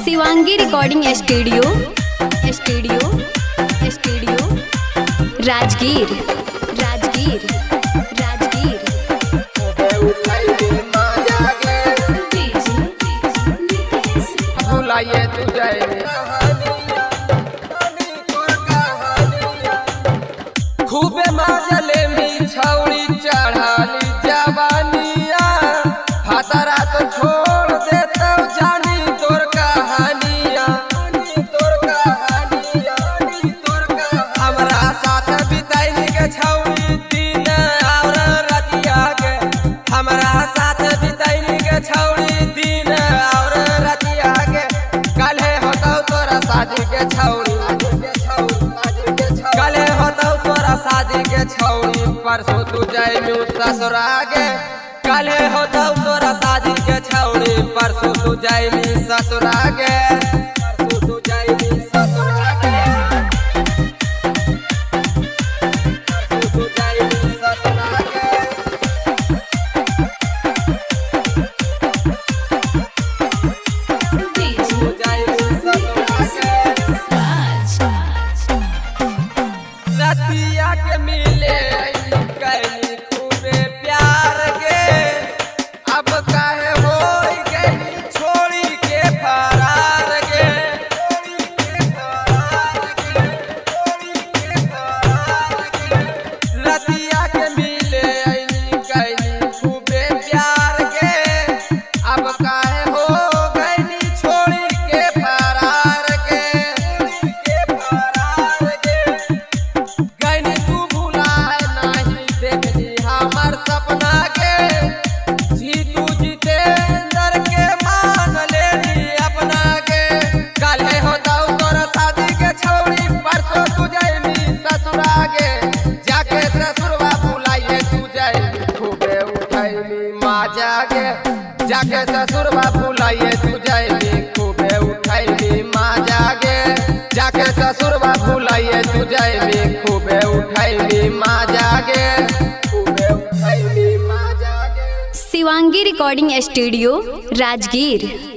Shivangi recording studio Rajgir बुलाइए तुझे खूबे मजले में छौड़ी चढ़ाली जवानिया फतरा तो छोड़ देता जानी तोर कहानिया हमरा साथ बिताई के छौड़ी दिन और रतिया के हमरा साथ बिताई के छौड़ी दिन और रतिया के कल होता तोरा शादी के छौड़ी शादी के छौड़ी परसों तू जाइलू ससुरा गे कल होता तोरा शादी के छौड़ी परसों तू जाइली ससुरा गे रतिया के मिले कैली खूबे प्यार के अब काहे हो गई छोड़ी के फरार गे रतिया के मिले कैली खूबे प्यार के अब काहे हो गई छोड़ी के फरार के सपना के जीतू जितेंद्र के मान ले अपना के कल होता तोरा शादी के छौड़ी परसों तू जाइली ससुरा गे जाके ससुरवा बुलाइए तू जाइली खूबे उठैली माजा गे जाके ससुरवा बुलाइए तू जाइली खूबे उठैली माजा गे जाके ससुरवा बुलाइए तू जाइली खूबे उठैली माजा गे शिवांगी रिकॉर्डिंग स्टूडियो राजगीर।